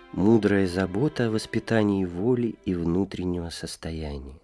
Мудрая забота о воспитании воли и внутреннего состояния.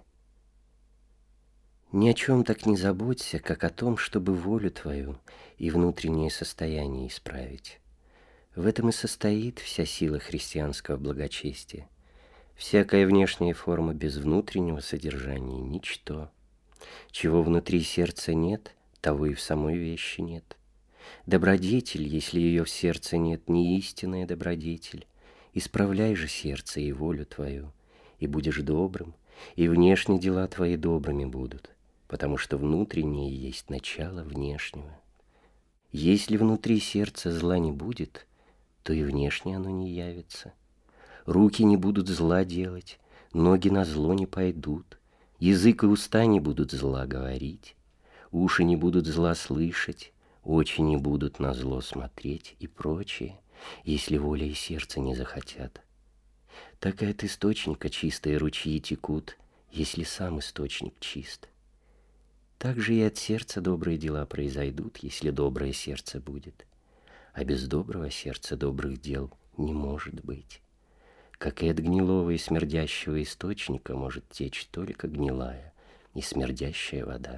Ни о чем так не заботься, как о том, чтобы волю твою и внутреннее состояние исправить. В этом и состоит вся сила христианского благочестия. Всякая внешняя форма без внутреннего содержания – ничто. Чего внутри сердца нет, того и в самой вещи нет. Добродетель, если ее в сердце нет, не истинная добродетель. Исправляй же сердце и волю твою, и будешь добрым, и внешние дела твои добрыми будут, потому что внутреннее есть начало внешнего. Если внутри сердца зла не будет, то и внешне оно не явится. Руки не будут зла делать, ноги на зло не пойдут, язык и уста не будут зла говорить, уши не будут зла слышать, очи не будут на зло смотреть и прочее, если воля и сердце не захотят. Так и от источника чистые ручьи текут, если сам источник чист. Так же и от сердца добрые дела произойдут, если доброе сердце будет. А без доброго сердца добрых дел не может быть. Как и от гнилого и смердящего источника может течь только гнилая и смердящая вода.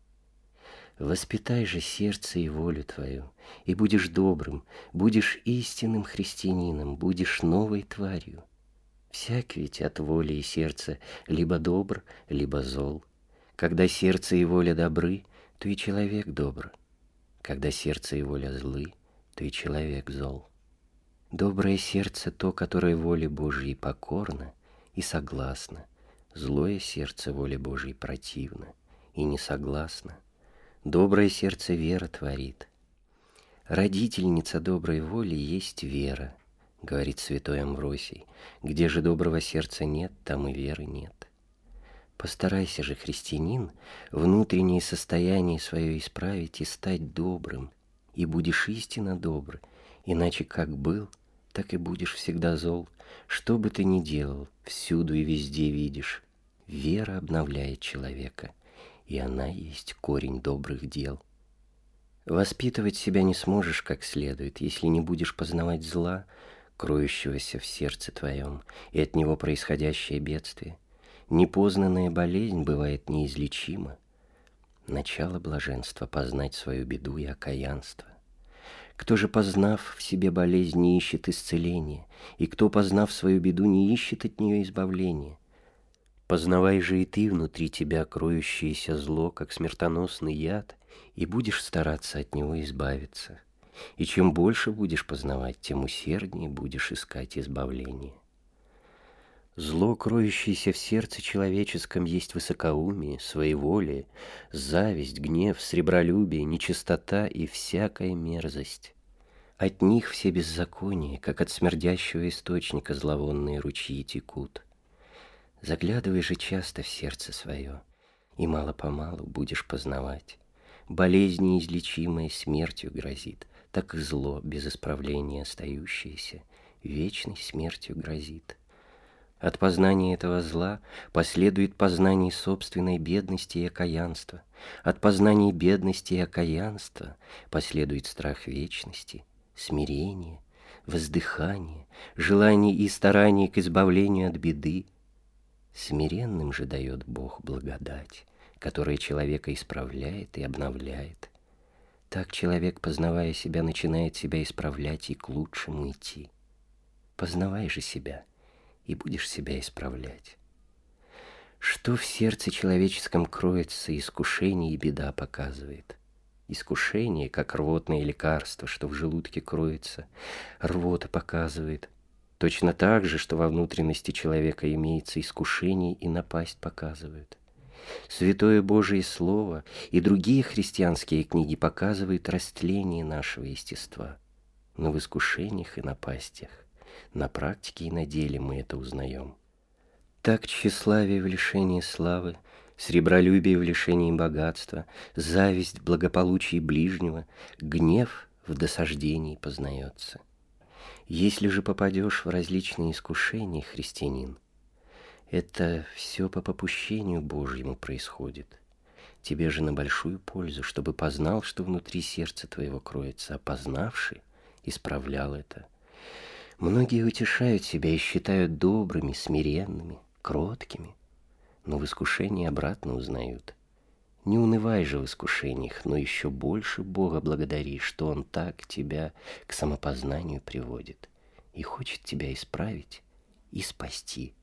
Воспитай же сердце и волю твою, и будешь добрым, будешь истинным христианином, будешь новой тварью. Всяк ведь от воли и сердца либо добр, либо зол. Когда сердце и воля добры, то и человек добр. Когда сердце и воля злы, то и человек зол. Доброе сердце то, которое воле Божьей покорно и согласно. Злое сердце воле Божьей противно и не согласно. Доброе сердце вера творит. Родительница доброй воли есть вера, говорит святой Амвросий. Где же доброго сердца нет, там и веры нет. Постарайся же, христианин, внутреннее состояние свое исправить и стать добрым, и будешь истинно добр, иначе как был, так и будешь всегда зол. Что бы ты ни делал, всюду и везде видишь. Вера обновляет человека, и она есть корень добрых дел. Воспитывать себя не сможешь как следует, если не будешь познавать зла, кроющегося в сердце твоем, и от него происходящее бедствие. Непознанная болезнь бывает неизлечима. Начало блаженства — познать свою беду и окаянство. Кто же, познав в себе болезнь, не ищет исцеления, и кто, познав свою беду, не ищет от нее избавления? Познавай же и ты внутри тебя кроющееся зло, как смертоносный яд, и будешь стараться от него избавиться. И чем больше будешь познавать, тем усерднее будешь искать избавление. Зло, кроющееся в сердце человеческом, есть высокоумие, своеволие, зависть, гнев, сребролюбие, нечистота и всякая мерзость. От них все беззакония, как от смердящего источника зловонные ручьи текут. Заглядывай же часто в сердце свое, и мало-помалу будешь познавать. Болезнь неизлечимая смертью грозит, так и зло, без исправления остающееся, вечной смертью грозит. От познания этого зла последует познание собственной бедности и окаянства. От познания бедности и окаянства последует страх вечности, смирение, воздыхание, желание и старание к избавлению от беды. Смиренным же дает Бог благодать, которая человека исправляет и обновляет. Так человек, познавая себя, начинает себя исправлять и к лучшему идти. Познавай же себя, и будешь себя исправлять. Что в сердце человеческом кроется, искушение и беда показывает. Искушение, как рвотное лекарство, что в желудке кроется, рвота показывает. Точно так же, что во внутренности человека имеется искушение и напасть показывают. Святое Божие Слово и другие христианские книги показывают растление нашего естества. Но в искушениях и напастях на практике и на деле мы это узнаем. Так тщеславие в лишении славы, сребролюбие в лишении богатства, зависть в благополучии ближнего, гнев в досаждении познается. Если же попадешь в различные искушения, христианин, это все по попущению Божьему происходит. Тебе же на большую пользу, чтобы познал, что внутри сердца твоего кроется, а познавший исправлял это. Многие утешают себя и считают добрыми, смиренными, кроткими, но в искушении обратно узнают. Не унывай же в искушениях, но еще больше Бога благодари, что Он так тебя к самопознанию приводит и хочет тебя исправить и спасти.